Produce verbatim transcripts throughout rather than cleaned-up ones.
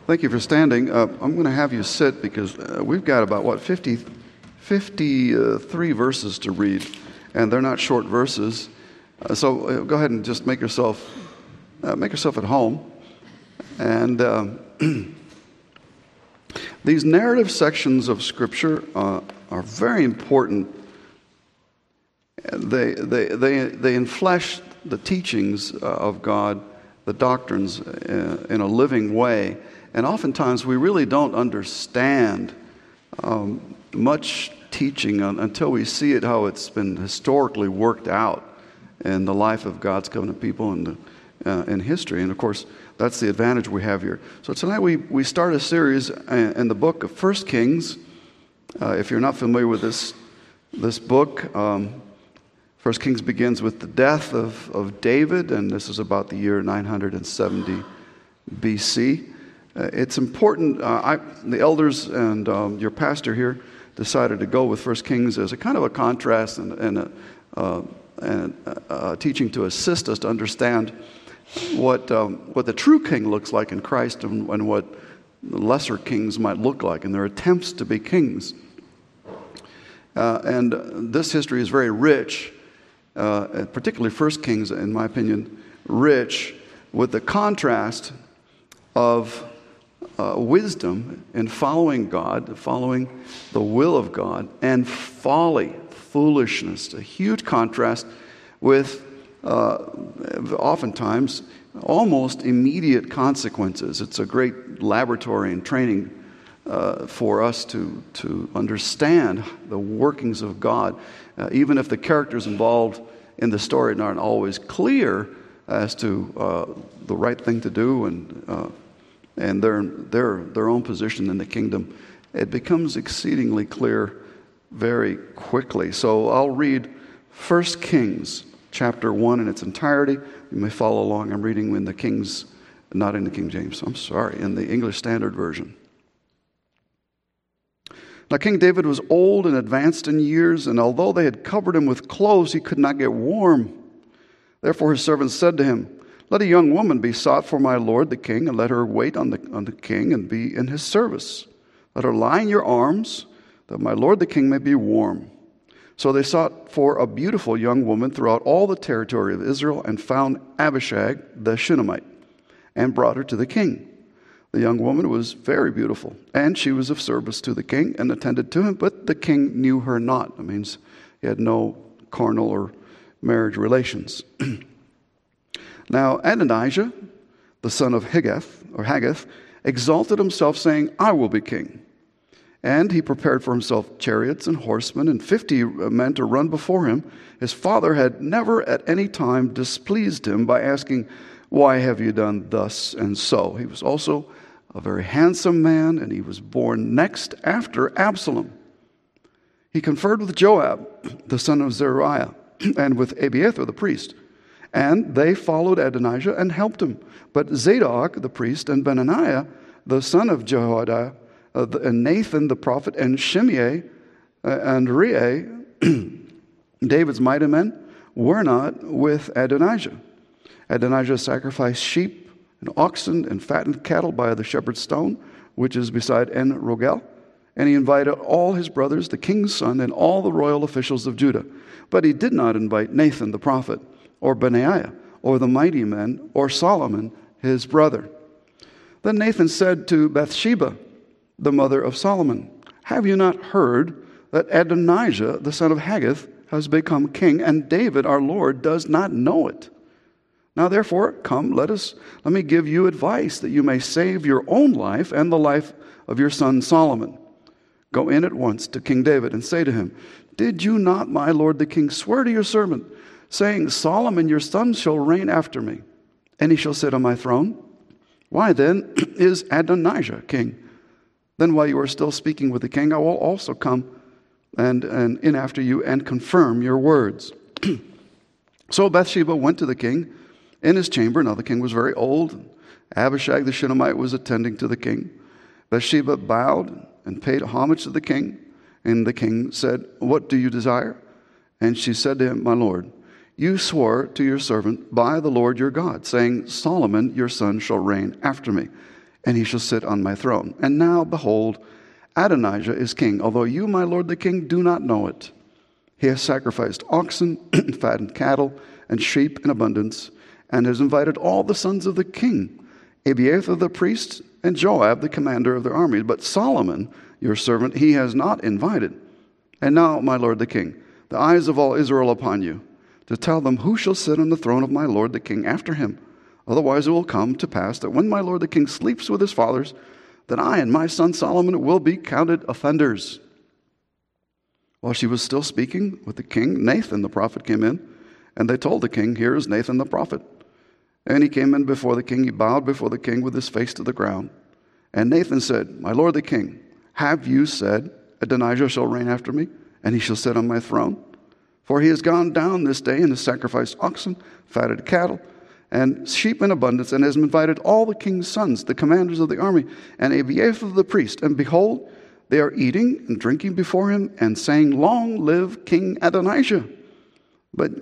Thank you for standing. Uh, I'm going to have you sit because uh, we've got about, what, fifty, fifty-three verses to read, and they're not short verses. Uh, so uh, go ahead and just make yourself uh, make yourself at home. And um, these narrative sections of Scripture uh, are very important. They they they they enflesh the teachings uh, of God, the doctrines, uh, in a living way. And oftentimes we really don't understand um, much teaching until we see it how it's been historically worked out in the life of God's covenant people and uh, in history. And of course, that's the advantage we have here. So tonight we, we start a series in the book of First Kings. Uh, if you're not familiar with this this book, um, First Kings begins with the death of, of David, and this is about the year nine hundred seventy B C. Uh, it's important. Uh, I, the elders and um, your pastor here decided to go with First Kings as a kind of a contrast and, and, a, uh, and a, a teaching to assist us to understand what um, what the true king looks like in Christ and, and what lesser kings might look like in their attempts to be kings. Uh, and this history is very rich, uh, particularly First Kings, in my opinion, rich with the contrast of Uh, wisdom in following God, following the will of God, and folly, foolishness, a huge contrast with uh, oftentimes almost immediate consequences. It's a great laboratory and training uh, for us to, to understand the workings of God, uh, even if the characters involved in the story aren't always clear as to uh, the right thing to do and uh, and their their their own position in the kingdom. It becomes exceedingly clear very quickly. So I'll read First Kings chapter one in its entirety. You may follow along. I'm reading in the King's, not in the King James, I'm sorry, in the English Standard Version. Now King David was old and advanced in years, and although they had covered him with clothes, he could not get warm. Therefore his servants said to him, "Let a young woman be sought for my lord the king, and let her wait on the on the king and be in his service. Let her lie in your arms, that my lord the king may be warm." So they sought for a beautiful young woman throughout all the territory of Israel, and found Abishag the Shunammite, and brought her to the king. The young woman was very beautiful, and she was of service to the king, and attended to him, but the king knew her not. That means he had no carnal or marriage relations. Now Adonijah, the son of Higgith, or Haggith, exalted himself, saying, "I will be king." And he prepared for himself chariots and horsemen, and fifty men to run before him. His father had never at any time displeased him by asking, "Why have you done thus and so?" He was also a very handsome man, and he was born next after Absalom. He conferred with Joab, the son of Zeruiah, and with Abiathar the priest. And they followed Adonijah and helped him. But Zadok the priest, and Benaniah the son of Jehoiada, uh, and Nathan the prophet, and Shimei uh, and Rei, David's mighty men, were not with Adonijah. Adonijah sacrificed sheep and oxen and fattened cattle by the shepherd's stone, which is beside En Rogel. And he invited all his brothers, the king's son, and all the royal officials of Judah. But he did not invite Nathan the prophet, or Benaiah, or the mighty men, or Solomon, his brother. Then Nathan said to Bathsheba, the mother of Solomon, "Have you not heard that Adonijah, the son of Haggith, has become king, and David, our Lord, does not know it? Now therefore, come, let us, let me give you advice, that you may save your own life and the life of your son Solomon. Go in at once to King David and say to him, 'Did you not, my lord the king, swear to your servant, saying, Solomon your son shall reign after me, and he shall sit on my throne? Why then is Adonijah king? Then while you are still speaking with the king, I will also come and, and in after you and confirm your words.' So Bathsheba went to the king in his chamber. Now the king was very old. Abishag the Shunammite was attending to the king. Bathsheba bowed and paid homage to the king. And the king said, 'What do you desire?' And she said to him, 'My lord, you swore to your servant by the Lord your God, saying, Solomon your son shall reign after me. and he shall sit on my throne. And now, behold, Adonijah is king, although you, my lord the king, do not know it. He has sacrificed oxen, fattened cattle, and sheep in abundance, and has invited all the sons of the king, Abiathar the priest, and Joab the commander of their army. But Solomon, your servant, he has not invited. And now, my lord the king, the eyes of all Israel upon you, to tell them who shall sit on the throne of my lord the king after him. Otherwise it will come to pass that when my lord the king sleeps with his fathers, that I and my son Solomon will be counted offenders. While she was still speaking with the king, Nathan the prophet came in, and they told the king, here is Nathan the prophet. And he came in before the king. He bowed before the king with his face to the ground. And Nathan said, my lord the king, have you said, Adonijah shall reign after me, and he shall sit on my throne? For he has gone down this day and has sacrificed oxen, fatted cattle, and sheep in abundance, and has invited all the king's sons, the commanders of the army, and Abiathar the priest. And behold, they are eating and drinking before him, and saying, long live King Adonijah. But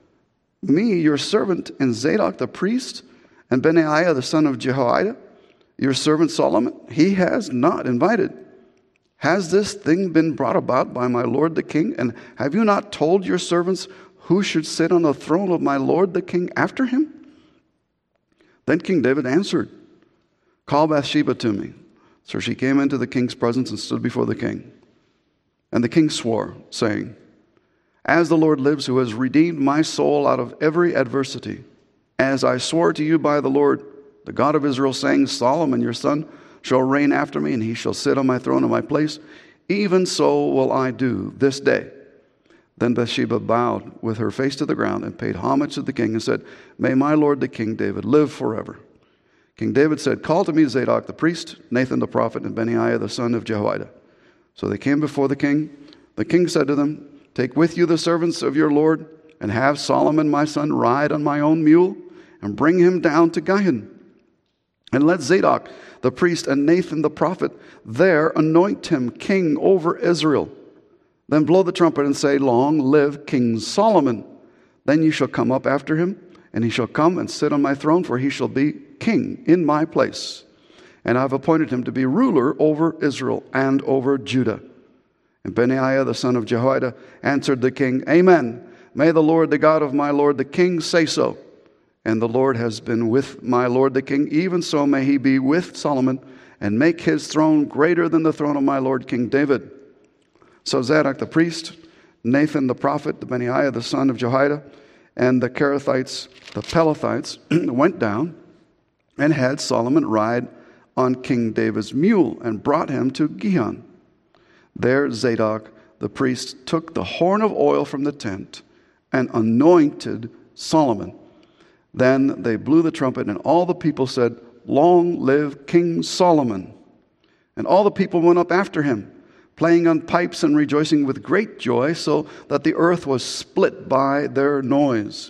me, your servant, and Zadok the priest, and Benaiah the son of Jehoiada, your servant Solomon, he has not invited. Has this thing been brought about by my lord the king? And have you not told your servants who should sit on the throne of my lord the king after him? Then King David answered, call Bathsheba to me. So she came into the king's presence and stood before the king. And the king swore, saying, as the Lord lives, who has redeemed my soul out of every adversity, as I swore to you by the Lord, the God of Israel, saying, Solomon your son shall reign after me, and he shall sit on my throne in my place, even so will I do this day. Then Bathsheba bowed with her face to the ground and paid homage to the king and said, may my lord the king David live forever. King David said, call to me Zadok the priest, Nathan the prophet, and Benaiah the son of Jehoiada. So they came before the king. The king said to them, take with you the servants of your lord, and have Solomon my son ride on my own mule, and bring him down to Gihon. And let Zadok the priest and Nathan the prophet there anoint him king over Israel. Then blow the trumpet and say, long live King Solomon. Then you shall come up after him, and he shall come and sit on my throne, for he shall be king in my place. And I have appointed him to be ruler over Israel and over Judah. And Benaiah the son of Jehoiada answered the king, amen. May the Lord, the God of my lord the king, say so. And the Lord has been with my lord the king, even so may he be with Solomon, and make his throne greater than the throne of my lord King David. So Zadok the priest, Nathan the prophet, the Benaiah the son of Jehoiada, and the Kerethites, the Pelethites, went down and had Solomon ride on King David's mule and brought him to Gihon. There Zadok the priest took the horn of oil from the tent and anointed Solomon. Then they blew the trumpet, and all the people said, long live King Solomon. And all the people went up after him, playing on pipes and rejoicing with great joy, so that the earth was split by their noise.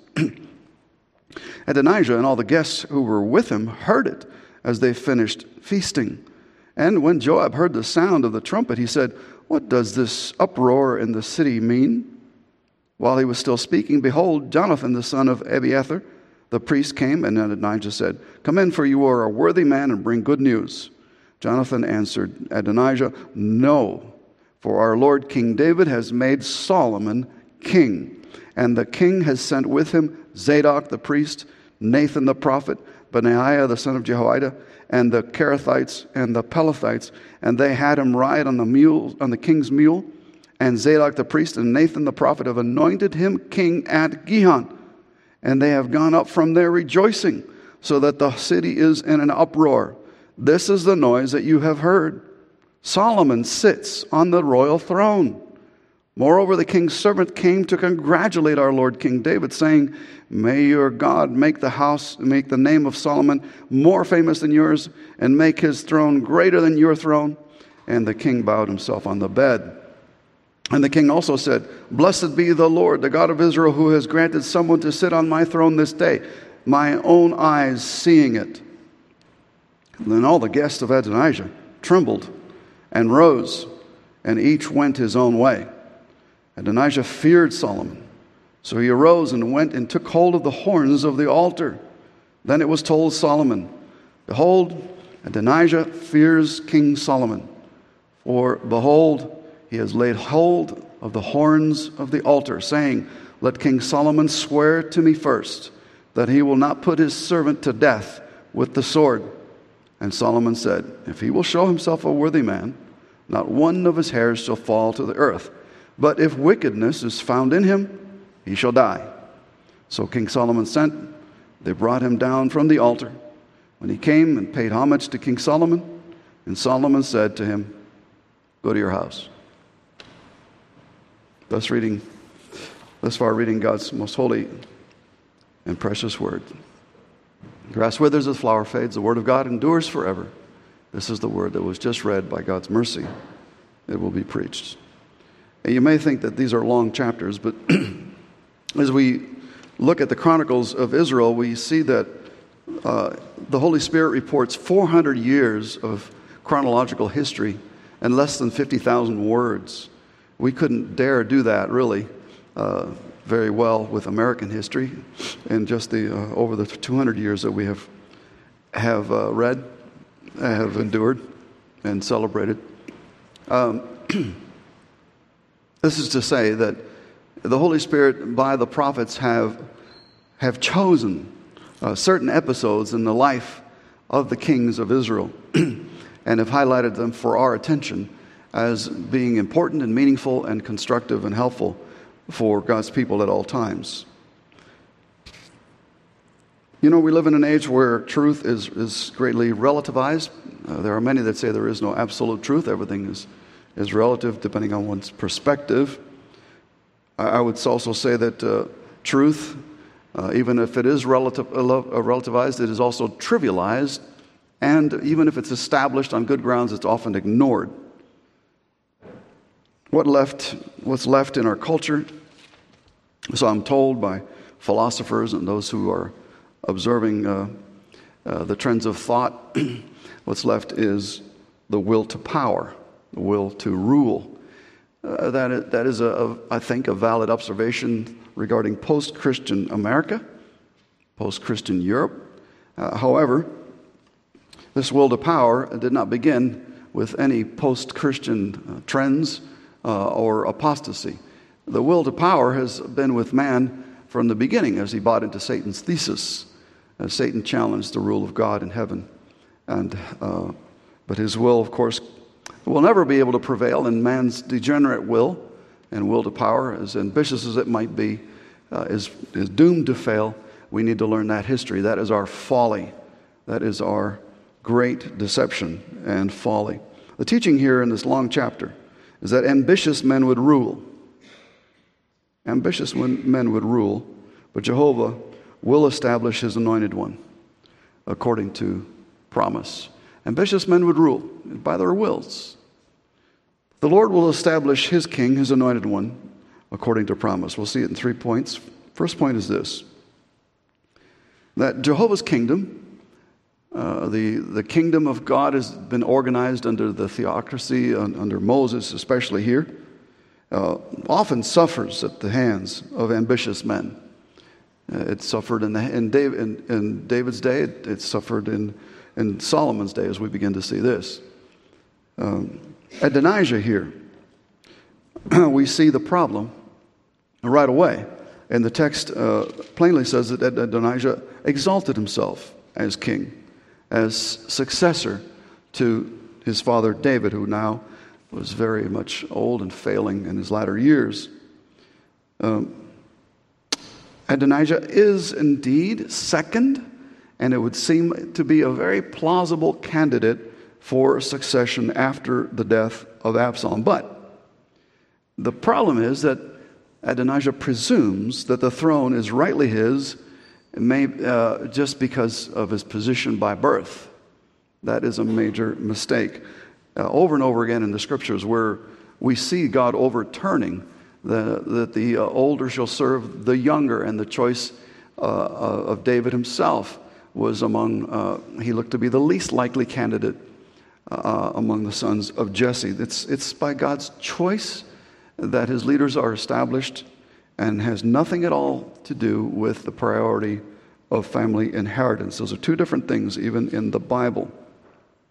Adonijah and all the guests who were with him heard it as they finished feasting. And when Joab heard the sound of the trumpet, he said, what does this uproar in the city mean? While he was still speaking, behold, Jonathan the son of Abiathar, the priest, came, and Adonijah said, come in, for you are a worthy man, and bring good news. Jonathan answered Adonijah, no, for our lord King David has made Solomon king, and the king has sent with him Zadok the priest, Nathan the prophet, Benaiah the son of Jehoiada, and the Kerethites and the Pelethites, and they had him ride on the mule, on the king's mule. And Zadok the priest and Nathan the prophet have anointed him king at Gihon, and they have gone up from there rejoicing, so that the city is in an uproar. This is the noise that you have heard. Solomon sits on the royal throne. Moreover, the king's servant came to congratulate our lord King David, saying, may your God make the house, make the name of Solomon more famous than yours, and make his throne greater than your throne. And the king bowed himself on the bed. And the king also said, blessed be the Lord, the God of Israel, who has granted someone to sit on my throne this day, my own eyes seeing it. Then all the guests of Adonijah trembled and rose, and each went his own way. Adonijah feared Solomon, so he arose and went and took hold of the horns of the altar. Then it was told Solomon, behold, Adonijah fears King Solomon, for behold, he has laid hold of the horns of the altar, saying, let King Solomon swear to me first that he will not put his servant to death with the sword. And Solomon said, if he will show himself a worthy man, not one of his hairs shall fall to the earth. But if wickedness is found in him, he shall die. So King Solomon sent, they brought him down from the altar. When he came and paid homage to King Solomon, and Solomon said to him, go to your house. Thus reading, thus far reading God's most holy and precious word. Grass withers, the flower fades, the word of God endures forever. This is the word that was just read. By God's mercy, it will be preached. And you may think that these are long chapters, but as we look at the Chronicles of Israel, we see that uh, the Holy Spirit reports four hundred years of chronological history and less than fifty thousand words. We couldn't dare do that, really, uh, very well with American history in just the uh, over the two hundred years that we have have uh, read, have endured, and celebrated. Um, this is to say that the Holy Spirit, by the prophets, have have chosen uh, certain episodes in the life of the kings of Israel and have highlighted them for our attention as being important and meaningful and constructive and helpful for God's people at all times. You know, we live in an age where truth is, is greatly relativized. Uh, there are many that say there is no absolute truth. Everything is, is relative depending on one's perspective. I, I would also say that uh, truth, uh, even if it is relative, uh, relativized, it is also trivialized. And even if it's established on good grounds, it's often ignored. What left, what's left in our culture, so I'm told by philosophers and those who are observing uh, uh, the trends of thought, what's left is the will to power, the will to rule. Uh, that is, that is a, a, I think, a valid observation regarding post-Christian America, post-Christian Europe. Uh, however, this will to power did not begin with any post-Christian uh, trends uh, or apostasy. The will to power has been with man from the beginning as he bought into Satan's thesis, as Satan challenged the rule of God in heaven. And uh, but his will, of course, will never be able to prevail, and man's degenerate will and will to power, as ambitious as it might be, uh, is, is doomed to fail. We need to learn that history. That is our folly. That is our great deception and folly. The teaching here in this long chapter is that ambitious men would rule. Ambitious men would rule, but Jehovah will establish his anointed one according to promise. Ambitious men would rule by their wills. The Lord will establish his king, his anointed one, according to promise. We'll see it in three points. First point is this, that Jehovah's kingdom, Uh, the, the kingdom of God has been organized under the theocracy, uh, under Moses especially here, uh, often suffers at the hands of ambitious men. Uh, it suffered in, the, in, David, in, in David's day, it, it suffered in, in Solomon's day as we begin to see this. Um, Adonijah here, we see the problem right away. And the text uh, plainly says that Adonijah exalted himself as king, as successor to his father David, who now was very much old and failing in his latter years. Um, Adonijah is indeed second, and it would seem to be a very plausible candidate for succession after the death of Absalom. But the problem is that Adonijah presumes that the throne is rightly his, May, uh, just because of his position by birth. That is a major mistake. Uh, over and over again in the scriptures where we see God overturning the, that the uh, older shall serve the younger, and the choice uh, of David himself was among, uh, he looked to be the least likely candidate uh, among the sons of Jesse. It's, it's by God's choice that his leaders are established, and has nothing at all to do with the priority of family inheritance. Those are two different things, even in the Bible.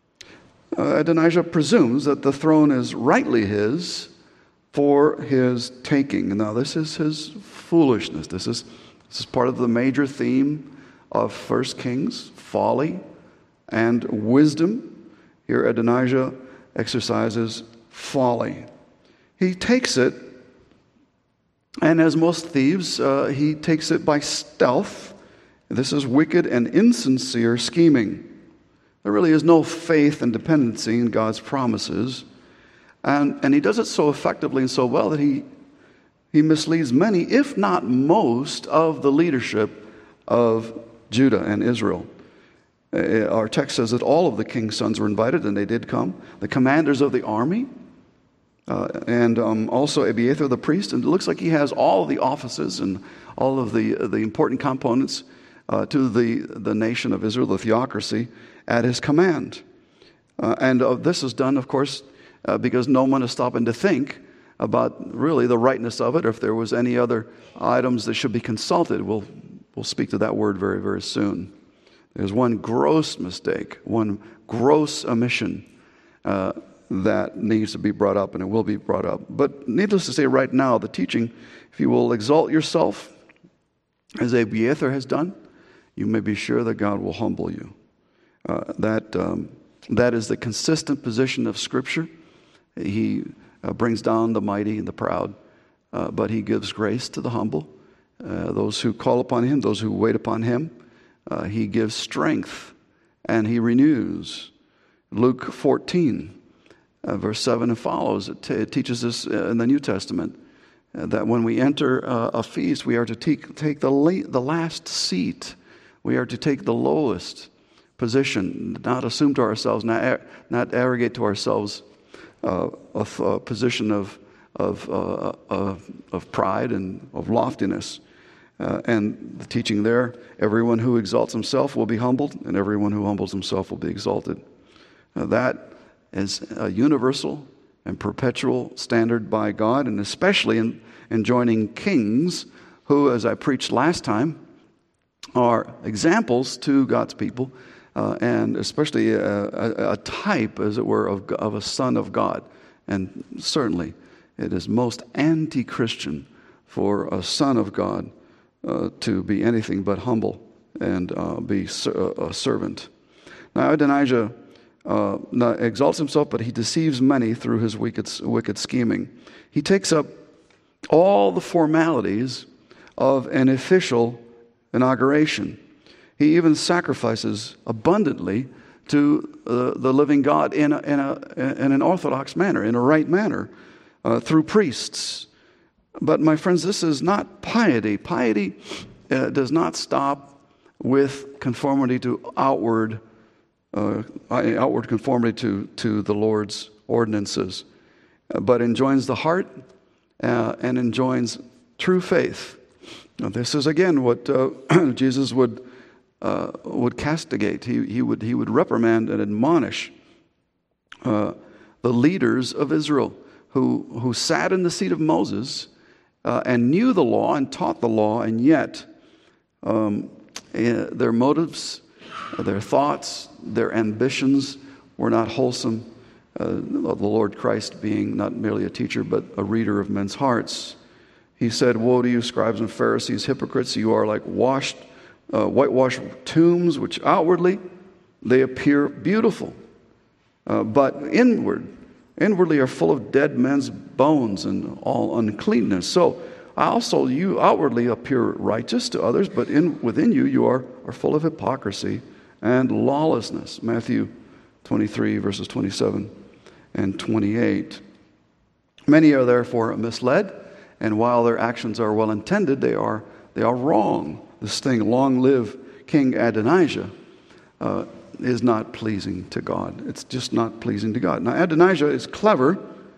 uh, Adonijah presumes that the throne is rightly his for his taking. Now, this is his foolishness. This is, this is part of the major theme of First Kings, folly and wisdom. Here, Adonijah exercises folly. He takes it, and as most thieves, uh, he takes it by stealth. This is wicked and insincere scheming. There really is no faith and dependency in God's promises. And, and he does it so effectively and so well that he, he misleads many, if not most, of the leadership of Judah and Israel. Uh, our text says that all of the king's sons were invited, and they did come. The commanders of the army, uh, and um, also Abiathar the priest. And it looks like he has all of the offices and all of the, uh, the important components uh, to the, the nation of Israel, the theocracy, at his command. Uh, and uh, this is done, of course, uh, because no one is stopping to think about really the rightness of it, or if there was any other items that should be consulted. We'll, we'll speak to that word very, very soon. There's one gross mistake, one gross omission uh, that needs to be brought up, and it will be brought up. But needless to say, right now, the teaching, if you will exalt yourself, as Abiathar has done, you may be sure that God will humble you. Uh, that um, that is the consistent position of Scripture. He uh, brings down the mighty and the proud, uh, but he gives grace to the humble. Uh, those who call upon him, those who wait upon him, uh, he gives strength and he renews. Luke fourteen, uh, verse seven and follows, it, t- it teaches us in the New Testament uh, that when we enter uh, a feast, we are to take, take the, late, the last seat. We are to take the lowest position, not assume to ourselves, not, not arrogate to ourselves uh, a, a position of of, uh, uh, of pride and of loftiness. Uh, and the teaching there, everyone who exalts himself will be humbled, and everyone who humbles himself will be exalted. Uh, that is a universal and perpetual standard by God, and especially in, in joining kings who, as I preached last time, are examples to God's people. Uh, and especially a, a, a type, as it were, of, of a son of God. And certainly it is most anti-Christian for a son of God uh, to be anything but humble and uh, be ser- a servant. Now, Adonijah uh, exalts himself, but he deceives many through his wicked, wicked scheming. He takes up all the formalities of an official inauguration. He even sacrifices abundantly to uh, the living God in, a, in, a, in an orthodox manner, in a right manner, uh, through priests. But my friends, this is not piety. Piety uh, does not stop with conformity to outward, uh, outward conformity to, to the Lord's ordinances, uh, but enjoins the heart uh, and enjoins true faith. Now, this is again what uh, Jesus would Uh, would castigate. He, he would he would reprimand and admonish uh, the leaders of Israel who who sat in the seat of Moses uh, and knew the law and taught the law, and yet um, uh, their motives, their thoughts, their ambitions were not wholesome. Uh, the Lord Christ being not merely a teacher but a reader of men's hearts. He said, "Woe to you, scribes and Pharisees, hypocrites! You are like washed Uh, whitewashed tombs, which outwardly they appear beautiful, uh, but inward, inwardly are full of dead men's bones and all uncleanness. So also you outwardly appear righteous to others, but in within you you are, are full of hypocrisy and lawlessness." Matthew twenty-three, verses twenty-seven and twenty-eight. Many are therefore misled, and while their actions are well intended, they are they are wrong. This thing, long live King Adonijah, uh, is not pleasing to God. It's just not pleasing to God. Now, Adonijah is clever,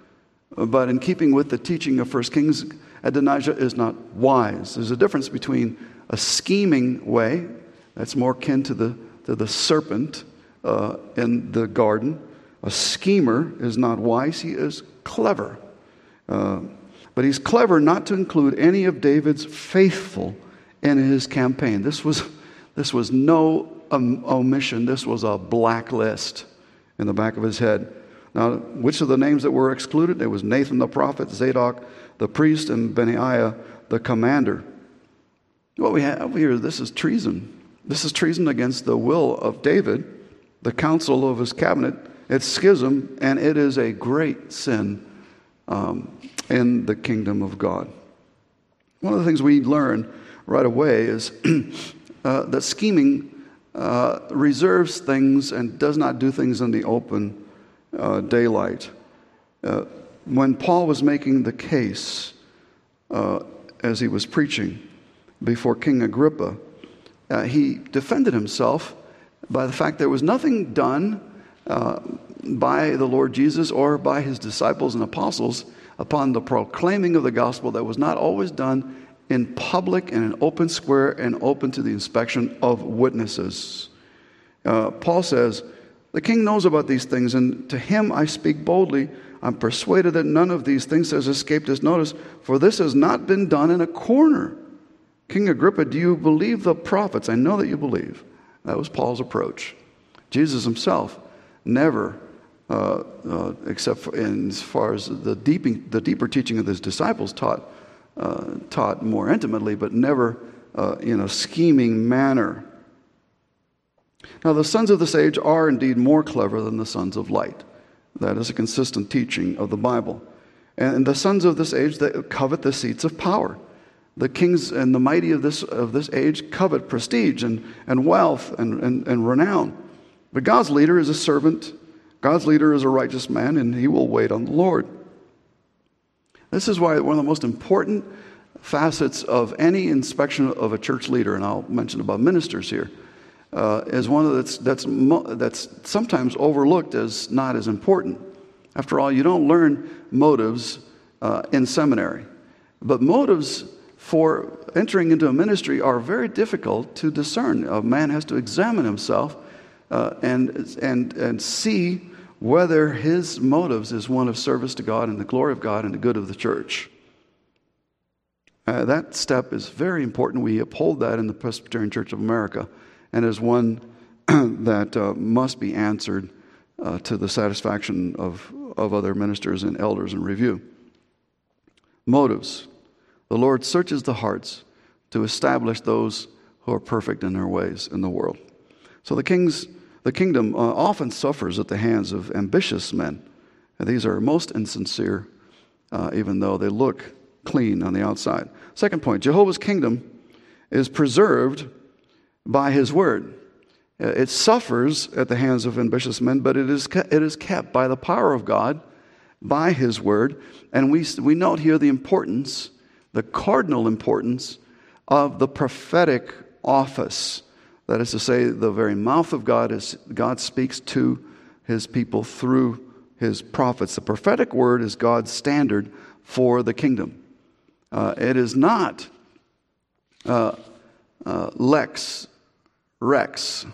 but in keeping with the teaching of First Kings, Adonijah is not wise. There's a difference between a scheming way, that's more akin to the, to the serpent uh, in the garden. A schemer is not wise, he is clever. Uh, but he's clever not to include any of David's faithful in his campaign. This was this was no um, omission. This was a blacklist in the back of his head. Now, which of the names that were excluded? It was Nathan the prophet, Zadok the priest, and Benaiah the commander. What we have here, this is treason. This is treason against the will of David, the counsel of his cabinet. It's schism, and it is a great sin um, in the kingdom of God. One of the things we learn right away is uh, that scheming uh, reserves things and does not do things in the open uh, daylight. Uh, when Paul was making the case uh, as he was preaching before King Agrippa, uh, he defended himself by the fact there was nothing done uh, by the Lord Jesus or by his disciples and apostles upon the proclaiming of the gospel that was not always done in public and in open square and open to the inspection of witnesses. Uh, Paul says, the king knows about these things, and to him I speak boldly. I'm persuaded that none of these things has escaped his notice, for this has not been done in a corner. King Agrippa, do you believe the prophets? I know that you believe. That was Paul's approach. Jesus himself never, uh, uh, except for in as far as the, deeping, the deeper teaching of his disciples, taught uh, taught more intimately, but never uh, in a scheming manner. Now, the sons of this age are indeed more clever than the sons of light. That is a consistent teaching of the Bible. And the sons of this age, they covet the seats of power. The kings and the mighty of this of this age covet prestige and, and wealth and, and, and renown. But God's leader is a servant. God's leader is a righteous man, and he will wait on the Lord. This is why one of the most important facets of any inspection of a church leader, and I'll mention about ministers here, uh, is one of that's that's that's sometimes overlooked as not as important. After all, you don't learn motives uh, in seminary, but motives for entering into a ministry are very difficult to discern. A man has to examine himself uh, and and and see whether his motives is one of service to God and the glory of God and the good of the church. Uh, that step is very important. We uphold that in the Presbyterian Church of America, and is one that uh, must be answered uh, to the satisfaction of, of other ministers and elders in review. Motives. The Lord searches the hearts to establish those who are perfect in their ways in the world. So the king's The kingdom uh, often suffers at the hands of ambitious men. And these are most insincere, uh, even though they look clean on the outside. Second point, Jehovah's kingdom is preserved by his word. It suffers at the hands of ambitious men, but it is ke- it is kept by the power of God, by his word. And we, we note here the importance, the cardinal importance of the prophetic office. That is to say, the very mouth of God is God speaks to his people through his prophets. The prophetic word is God's standard for the kingdom. Uh, it is not uh, uh, lex rex.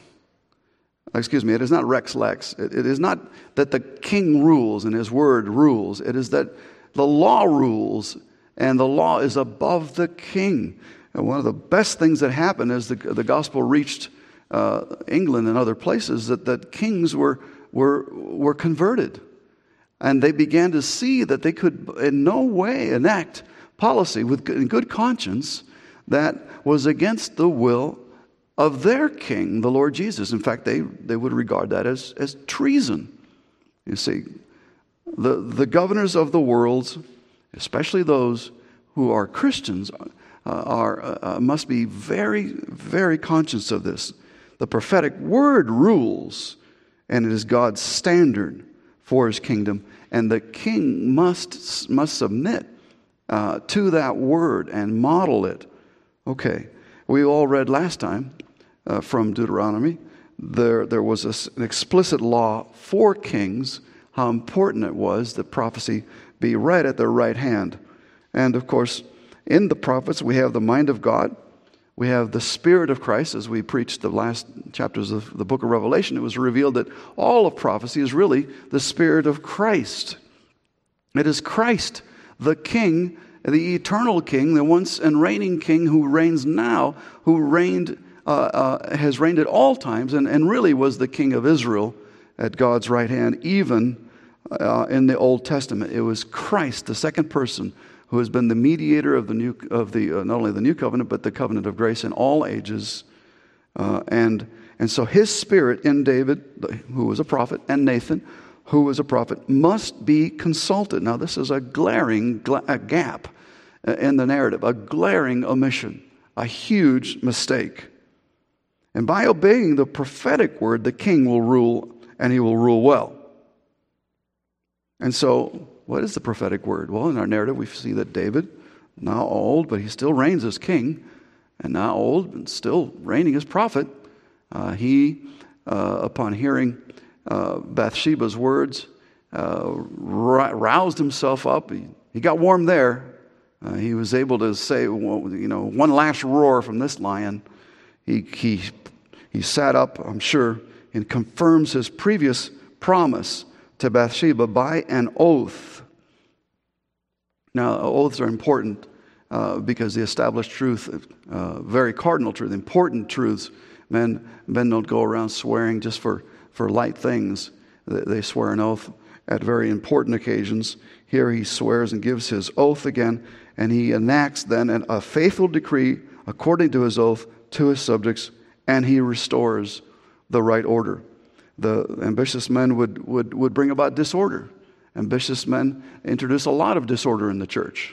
Excuse me, it is not rex lex. It, it is not that the king rules and his word rules. It is that the law rules and the law is above the king. And one of the best things that happened as the, the gospel reached uh, England and other places, that, that kings were, were, were converted. And they began to see that they could in no way enact policy with in good conscience that was against the will of their king, the Lord Jesus. In fact, they, they would regard that as, as treason. You see, the, the governors of the world, especially those who are Christians, Uh, are uh, must be very, very conscious of this. The prophetic word rules, and it is God's standard for his kingdom, and the king must must submit uh, to that word and model it. Okay, we all read last time uh, from Deuteronomy. There, there was a, an explicit law for kings, how important it was that prophecy be right at their right hand, and of course, in the prophets, we have the mind of God. We have the Spirit of Christ. As we preached the last chapters of the book of Revelation, it was revealed that all of prophecy is really the Spirit of Christ. It is Christ, the King, the eternal King, the once and reigning King who reigns now, who reigned, uh, uh, has reigned at all times, and, and really was the King of Israel at God's right hand, even uh, in the Old Testament. It was Christ, the second person, who has been the mediator of the new of the uh, not only the new covenant but the covenant of grace in all ages, uh, and and so His Spirit in David, who was a prophet, and Nathan, who was a prophet, must be consulted. Now, this is a glaring gla- a gap in the narrative, a glaring omission, a huge mistake. And by obeying the prophetic word, the king will rule, and he will rule well. And so, what is the prophetic word? Well, in our narrative, we see that David, now old, but he still reigns as king, and now old, and still reigning as prophet, uh, he, uh, upon hearing uh, Bathsheba's words, uh, roused himself up. He, he got warm there. Uh, he was able to say, well, you know, one last roar from this lion. He, he, he sat up, I'm sure, and confirms his previous promise to Bathsheba by an oath. Now, oaths are important uh, because they establish truth, uh, very cardinal truth, important truths. Men, men don't go around swearing just for, for light things. They, they swear an oath at very important occasions. Here he swears and gives his oath again, and he enacts then an, a faithful decree according to his oath to his subjects, and he restores the right order. The ambitious men would, would, would bring about disorder. Ambitious men introduce a lot of disorder in the church.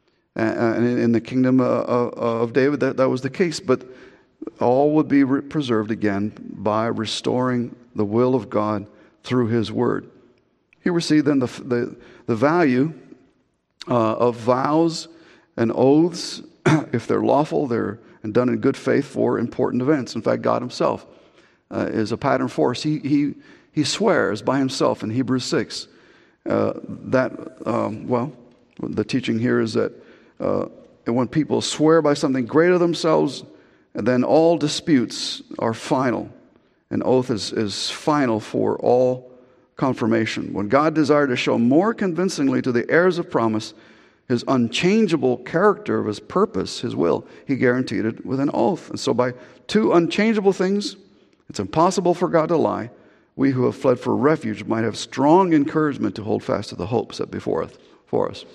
And in the kingdom of David, that, that was the case. But all would be preserved again by restoring the will of God through His word. Here we see then the, the, the value uh, of vows and oaths, if they're lawful, they're and done in good faith for important events. In fact, God Himself uh, is a pattern for us. He, he, he swears by Himself in Hebrews six. Uh, that, um, well, the teaching here is that uh, when people swear by something greater than themselves, then all disputes are final. An oath is, is final for all confirmation. When God desired to show more convincingly to the heirs of promise His unchangeable character of His purpose, His will, He guaranteed it with an oath. And so by two unchangeable things, it's impossible for God to lie. We who have fled for refuge might have strong encouragement to hold fast to the hope set before us. For us.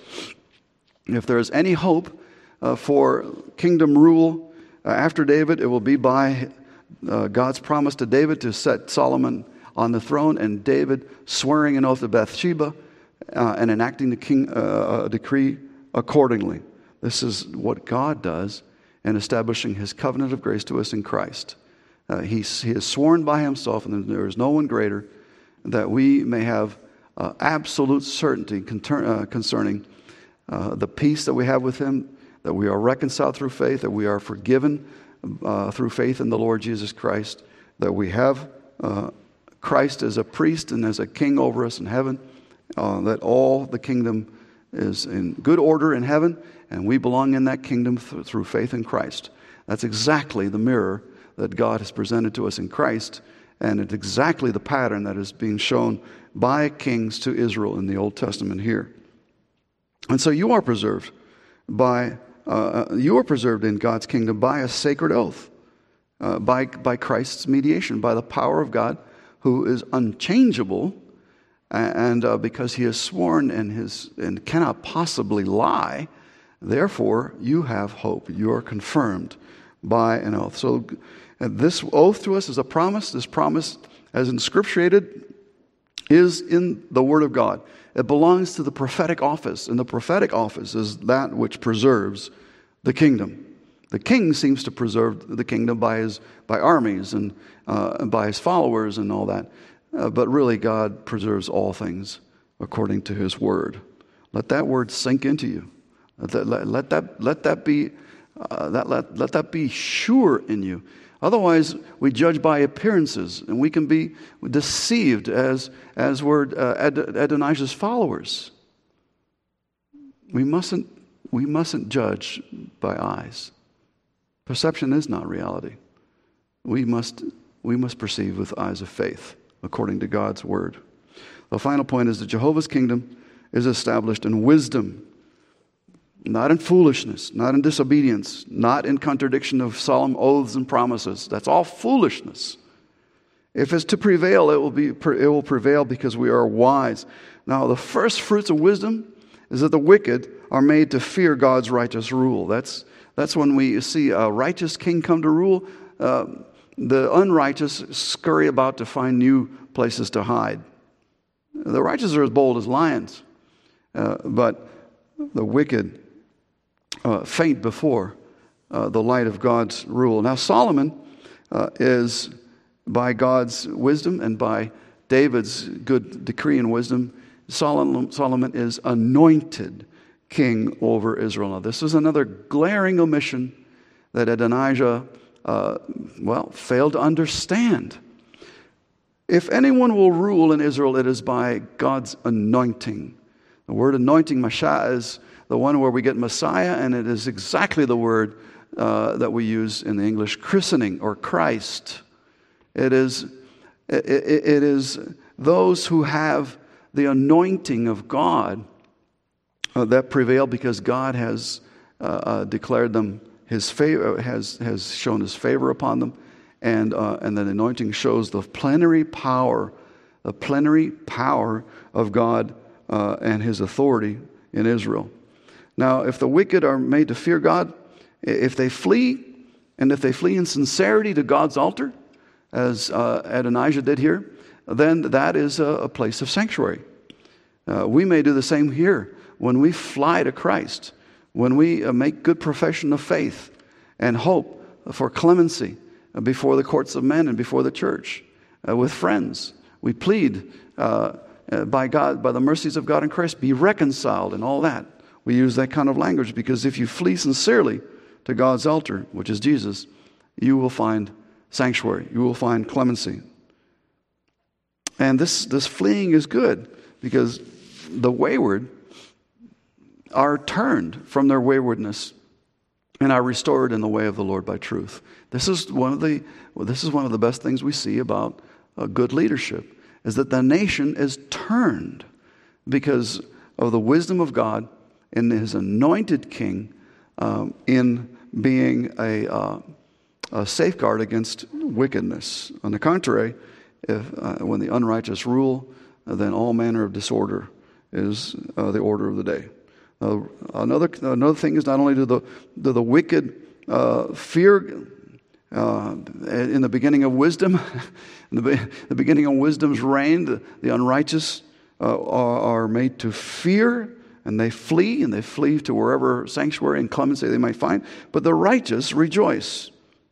If there is any hope uh, for kingdom rule uh, after David, it will be by uh, God's promise to David to set Solomon on the throne, and David swearing an oath to Bathsheba uh, and enacting the king uh, a decree accordingly. This is what God does in establishing His covenant of grace to us in Christ. Uh, he, he has sworn by Himself, and there is no one greater, that we may have uh, absolute certainty conter- uh, concerning uh, the peace that we have with Him, that we are reconciled through faith, that we are forgiven uh, through faith in the Lord Jesus Christ, that we have uh, Christ as a priest and as a king over us in heaven, uh, that all the kingdom is in good order in heaven, and we belong in that kingdom th- through faith in Christ. That's exactly the mirror that God has presented to us in Christ, and it's exactly the pattern that is being shown by kings to Israel in the Old Testament here. And so you are preserved by uh, you are preserved in God's kingdom by a sacred oath, uh, by by Christ's mediation, by the power of God, who is unchangeable, and uh, because He has sworn and his and cannot possibly lie, therefore you have hope. You are confirmed by an oath. So uh, this oath to us is a promise. This promise, as inscripturated, is in the Word of God. It belongs to the prophetic office, and the prophetic office is that which preserves the kingdom. The king seems to preserve the kingdom by his by armies and uh, by his followers and all that, uh, but really God preserves all things according to His word. Let that word sink into you. Let that let, let that let that be uh, that let let that be sure in you. Otherwise, we judge by appearances, and we can be deceived as as we're uh, Ad- Adonijah's followers. We mustn't we mustn't judge by eyes. Perception is not reality. We must we must perceive with eyes of faith, according to God's word. The final point is that Jehovah's kingdom is established in wisdom, not in foolishness, not in disobedience, not in contradiction of solemn oaths and promises. That's all foolishness. If it's to prevail, it will be it will prevail because we are wise. Now, the first fruits of wisdom is that the wicked are made to fear God's righteous rule. That's that's when we see a righteous king come to rule. Uh, the unrighteous scurry about to find new places to hide. The righteous are as bold as lions, uh, but the wicked uh, faint before uh, the light of God's rule. Now, Solomon uh, is, by God's wisdom and by David's good decree and wisdom, Solomon, Solomon is anointed king over Israel. Now, this is another glaring omission that Adonijah, uh, well, failed to understand. If anyone will rule in Israel, it is by God's anointing. The word anointing, Mashah, is the one where we get Messiah, and it is exactly the word uh, that we use in the English christening or Christ. It is, it, it, it is those who have the anointing of God uh, that prevail because God has uh, uh, declared them His favor, has has shown His favor upon them, and uh, and that anointing shows the plenary power, the plenary power of God uh, and His authority in Israel. Now, if the wicked are made to fear God, if they flee, and if they flee in sincerity to God's altar, as uh, Adonijah did here, then that is a, a place of sanctuary. Uh, we may do the same here when we fly to Christ, when we uh, make good profession of faith and hope for clemency before the courts of men and before the church, uh, with friends. We plead uh, uh, by God, by the mercies of God in Christ, be reconciled and all that. We use that kind of language because if you flee sincerely to God's altar, which is Jesus, you will find sanctuary. You will find clemency. And this, this fleeing is good because the wayward are turned from their waywardness and are restored in the way of the Lord by truth. This is one of the well, this is one of the best things we see about uh, good leadership, is that the nation is turned because of the wisdom of God in His anointed king um, in being a, uh, a safeguard against wickedness. On the contrary, if uh, when the unrighteous rule, uh, then all manner of disorder is uh, the order of the day. Uh, another another thing is not only do the do the wicked uh, fear uh, in the beginning of wisdom, in the, the beginning of wisdom's reign, the, the unrighteous uh, are, are made to fear, and they flee, and they flee to wherever sanctuary and clemency they might find. But the righteous rejoice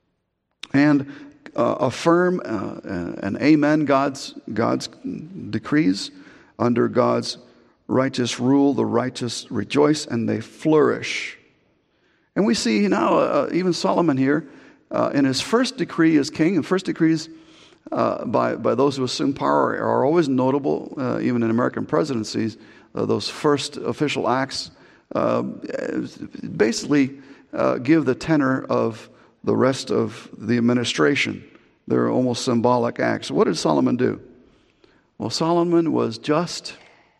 and uh, affirm uh, and amen God's God's decrees under God's righteous rule. The righteous rejoice and they flourish. And we see now uh, even Solomon here uh, in his first decree as king, and first decrees uh, by, by those who assume power are always notable, uh, even in American presidencies. Uh, those first official acts uh, basically uh, give the tenor of the rest of the administration. They're almost symbolic acts. What did Solomon do? Well, Solomon was just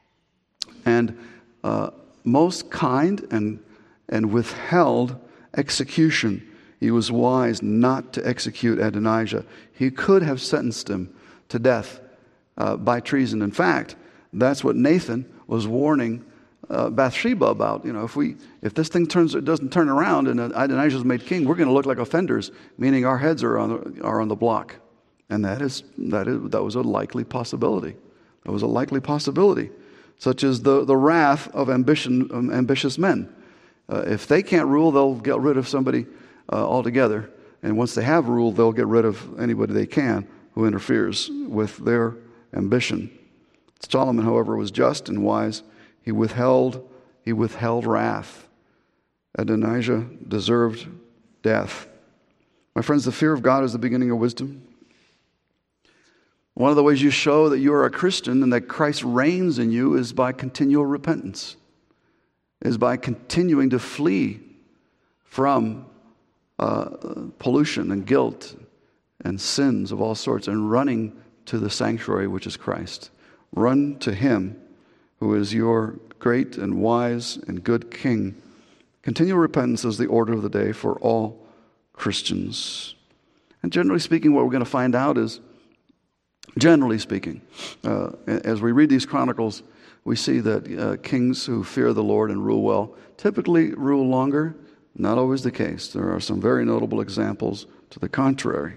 and uh, most kind and and withheld execution. He was wise not to execute Adonijah. He could have sentenced him to death uh, by treason. In fact, that's what Nathan was warning uh, Bathsheba about. You know, if we if this thing turns it doesn't turn around and Adonijah is made king, we're going to look like offenders, meaning our heads are on the, are on the block. And that is that is that was a likely possibility. That was a likely possibility. Such as the, the wrath of ambition, um, ambitious men. Uh, if they can't rule, they'll get rid of somebody uh, altogether. And once they have ruled, they'll get rid of anybody they can who interferes with their ambition. Solomon, however, was just and wise. He withheld, he withheld wrath. Adonijah deserved death. My friends, the fear of God is the beginning of wisdom. One of the ways you show that you are a Christian and that Christ reigns in you is by continual repentance, is by continuing to flee from uh, pollution and guilt and sins of all sorts and running to the sanctuary, which is Christ. Run to Him who is your great and wise and good King. Continual repentance is the order of the day for all Christians. And generally speaking, what we're going to find out is Generally speaking, uh, as we read these chronicles, we see that uh, kings who fear the Lord and rule well typically rule longer. Not always the case. There are some very notable examples to the contrary.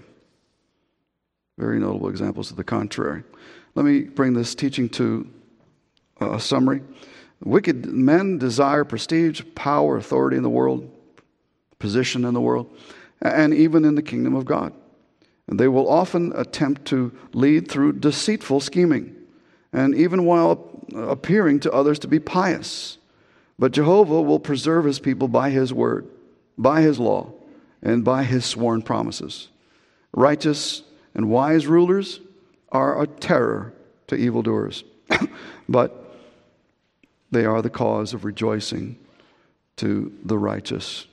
Very notable examples to the contrary. Let me bring this teaching to a summary. Wicked men desire prestige, power, authority in the world, position in the world, and even in the kingdom of God. And they will often attempt to lead through deceitful scheming, and even while appearing to others to be pious. But Jehovah will preserve his people by his word, by his law, and by his sworn promises. Righteous and wise rulers are a terror to evildoers, but they are the cause of rejoicing to the righteous.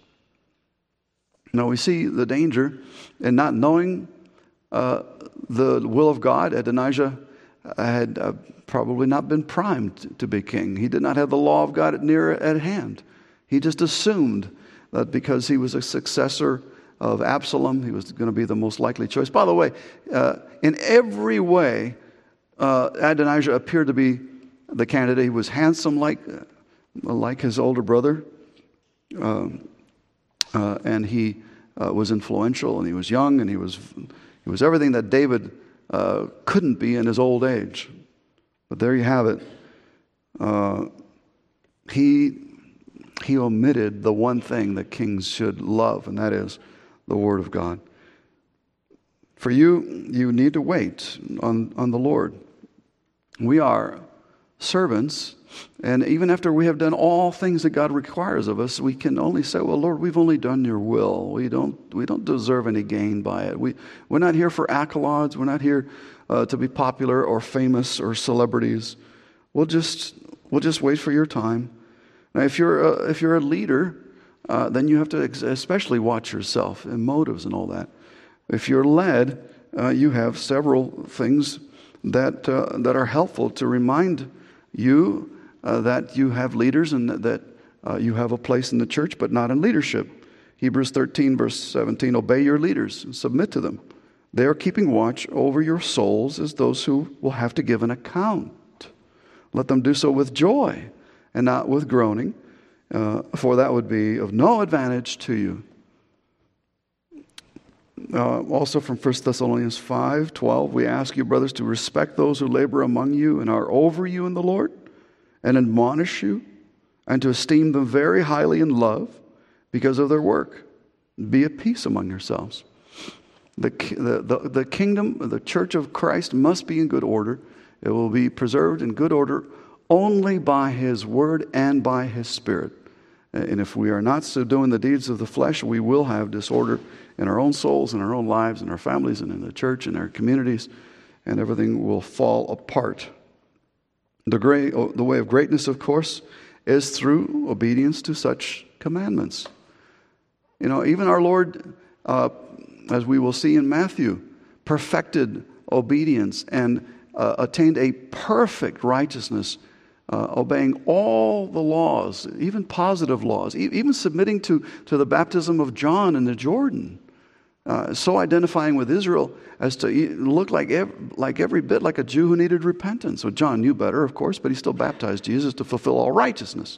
Now we see the danger in not knowing uh, the will of God. Adonijah had uh, probably not been primed to be king. He did not have the law of God near at hand. He just assumed that because he was a successor of Absalom, he was going to be the most likely choice. By the way, uh, in every way, uh, Adonijah appeared to be the candidate. He was handsome like, uh, like his older brother, um, uh, and he uh, was influential, and he was young, and he was he was everything that David uh, couldn't be in his old age. But there you have it. Uh, he he omitted the one thing that kings should love, and that is the Word of God. For you, you need to wait on, on the Lord. We are servants, and even after we have done all things that God requires of us, we can only say, well, Lord, we've only done your will. We don't we don't deserve any gain by it. We, we're not here for accolades. We're not here uh, to be popular or famous or celebrities. We'll just we'll just wait for your time. Now, if you're a, if you're a leader, uh, then you have to ex- especially watch yourself and motives and all that. If you're led, uh, you have several things that uh, that are helpful to remind you uh, that you have leaders and that, that uh, you have a place in the church, but not in leadership. Hebrews thirteen, verse seventeen, obey your leaders and submit to them. They are keeping watch over your souls as those who will have to give an account. Let them do so with joy and not with groaning, uh, for that would be of no advantage to you. Uh, also from First Thessalonians five twelve, we ask you, brothers, to respect those who labor among you and are over you in the Lord, and admonish you, and to esteem them very highly in love because of their work. Be at peace among yourselves. The, the, the, the kingdom, the church of Christ must be in good order. It will be preserved in good order only by His Word and by His Spirit. And if we are not so doing the deeds of the flesh, we will have disorder in our own souls, in our own lives, in our families, and in the church, in our communities, and everything will fall apart. The, great, the way of greatness, of course, is through obedience to such commandments. You know, even our Lord, uh, as we will see in Matthew, perfected obedience and uh, attained a perfect righteousness, uh, obeying all the laws, even positive laws, e- even submitting to, to the baptism of John in the Jordan. Uh, so identifying with Israel as to look like every, like every bit like a Jew who needed repentance. So John knew better, of course, but he still baptized Jesus to fulfill all righteousness.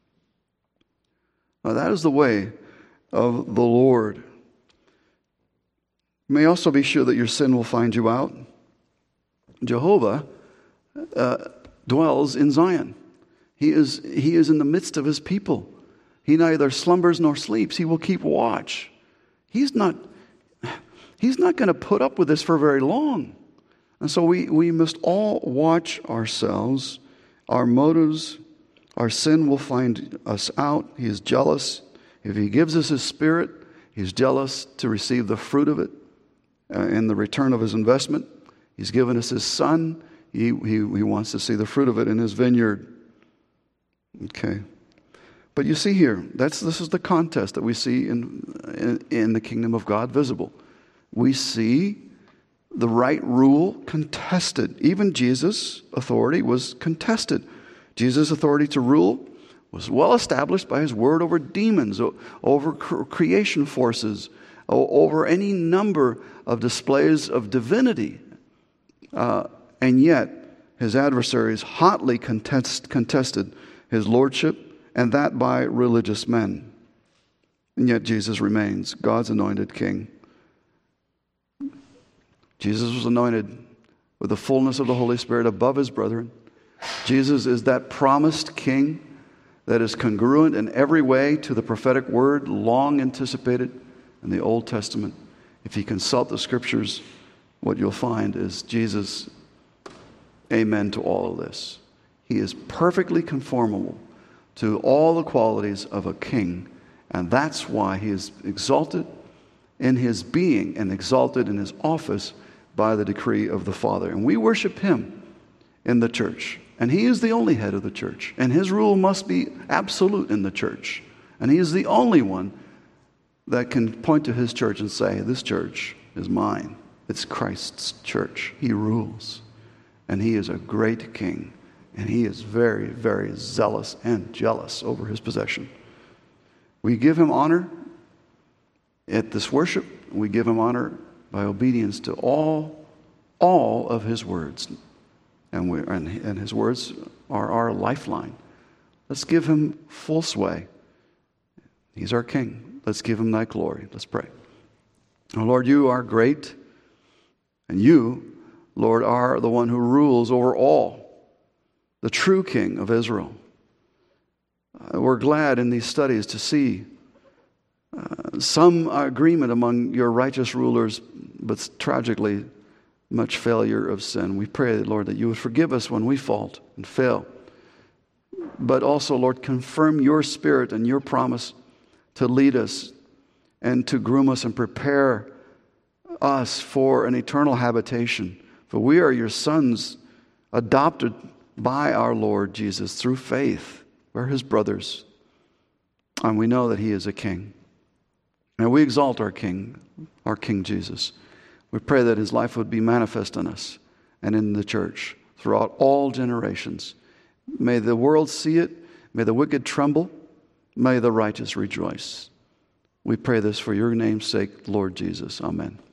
Now that is the way of the Lord. You may also be sure that your sin will find you out. Jehovah uh, dwells in Zion. He is, he is in the midst of His people. He neither slumbers nor sleeps. He will keep watch. He's not He's not going to put up with this for very long. And so we, we must all watch ourselves, our motives. Our sin will find us out. He is jealous. If He gives us His Spirit, He's jealous to receive the fruit of it uh, in the return of His investment. He's given us His Son. He, he, he wants to see the fruit of it in His vineyard. Okay. But you see here, that's this is the contest that we see in, in, in the kingdom of God visible. We see the right rule contested. Even Jesus' authority was contested. Jesus' authority to rule was well established by His word over demons, over creation forces, over any number of displays of divinity. Uh, and yet, his adversaries hotly contest, contested his lordship, and that by religious men. And yet Jesus remains God's anointed king. Jesus was anointed with the fullness of the Holy Spirit above his brethren. Jesus is that promised king that is congruent in every way to the prophetic word long anticipated in the Old Testament. If you consult the scriptures, what you'll find is Jesus, amen to all of this. He is perfectly conformable to all the qualities of a king, and that's why he is exalted in his being and exalted in his office by the decree of the Father. And we worship him in the church. And he is the only head of the church. And his rule must be absolute in the church. And he is the only one that can point to his church and say, this church is mine. It's Christ's church. He rules. And he is a great king. And he is very, very zealous and jealous over his possession. We give him honor at this worship. We give him honor by obedience to all, all of his words. And, we, and, and his words are our lifeline. Let's give him full sway. He's our king. Let's give him thy glory. Let's pray. Oh, Lord, you are great. And you, Lord, are the one who rules over all, the true king of Israel. Uh, we're glad in these studies to see uh, some agreement among your righteous rulers, but tragically, much failure of sin. We pray, Lord, that you would forgive us when we fault and fail. But also, Lord, confirm your spirit and your promise to lead us and to groom us and prepare us for an eternal habitation. For we are your sons, adopted by our Lord Jesus through faith. We're his brothers. And we know that he is a king. And we exalt our king, our King Jesus. We pray that his life would be manifest in us and in the church throughout all generations. May the world see it. May the wicked tremble. May the righteous rejoice. We pray this for your name's sake, Lord Jesus. Amen.